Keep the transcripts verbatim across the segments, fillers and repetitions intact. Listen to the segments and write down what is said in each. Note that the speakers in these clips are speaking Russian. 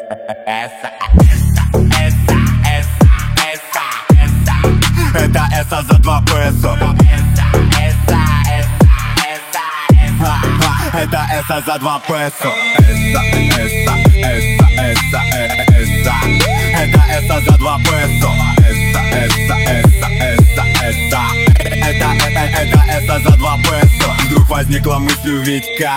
Эса, эса, эса, эса, эса. Это эса за два песо. Эса, эса, эса, эса. Это эса за два песо. Эса, эса, эса, эса, эса. Это эса за два песо. Эса, эса, эса, эса, эса. Это, это, это эса за два песо. Вдруг возникла мысль у Витька,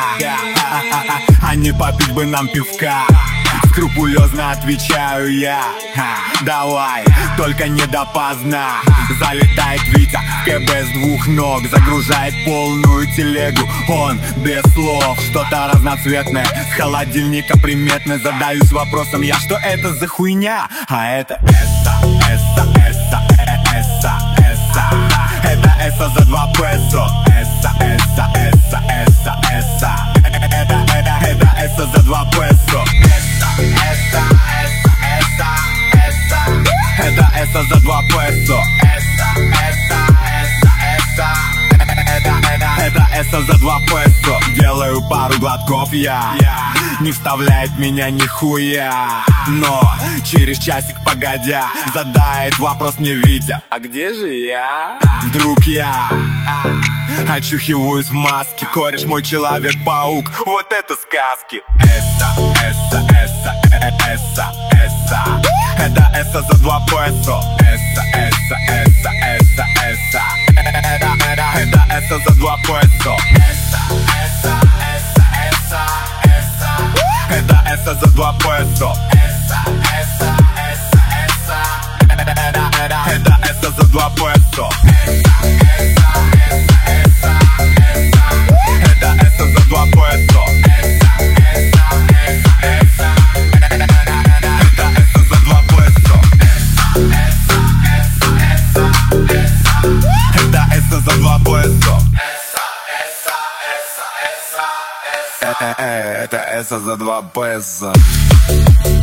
а не попить бы нам пивка. Скрупулезно отвечаю я: давай, только не допоздна. Залетает Витя в КБ с двух ног, загружает полную телегу. Он без слов, что-то разноцветное с холодильника приметное. Задаюсь вопросом я: что это за хуйня? А это эса, эса, эса, эса, эса. Это эса за два песо. Эса, эса, эса, эса, эса. Это, это, это эса за два песо. Эса, эса, эса, эса. Это эса за два песо. Эса, эса, эса, эса. Это, это, это эса за два песо. Делаю пару глотков я, не вставляет меня нихуя. Но через часик погодя задает вопрос мне Витя: а где же я? Вдруг я очухиваюсь в маске. Кореш мой Человек-паук, вот это сказки. Эса, эса, эса, эса, эса. Это эса за два песо. Эса, эса, эса, эса, эса. Это, это, это эса за два песо. Эса, эса, эса, эса, эса. Это эса за два песо. Эса, эса, эса, эса. Это, это, это эса за два песо. Эса, эса, эса, эса, эса. Это эса за два песо. Эса, эса, эса, эса. Это эса за два песо. Эса, эса, эса, эса. Это эса за два песо. Эса, эса, эса, эса, эса. Это эса за два песо.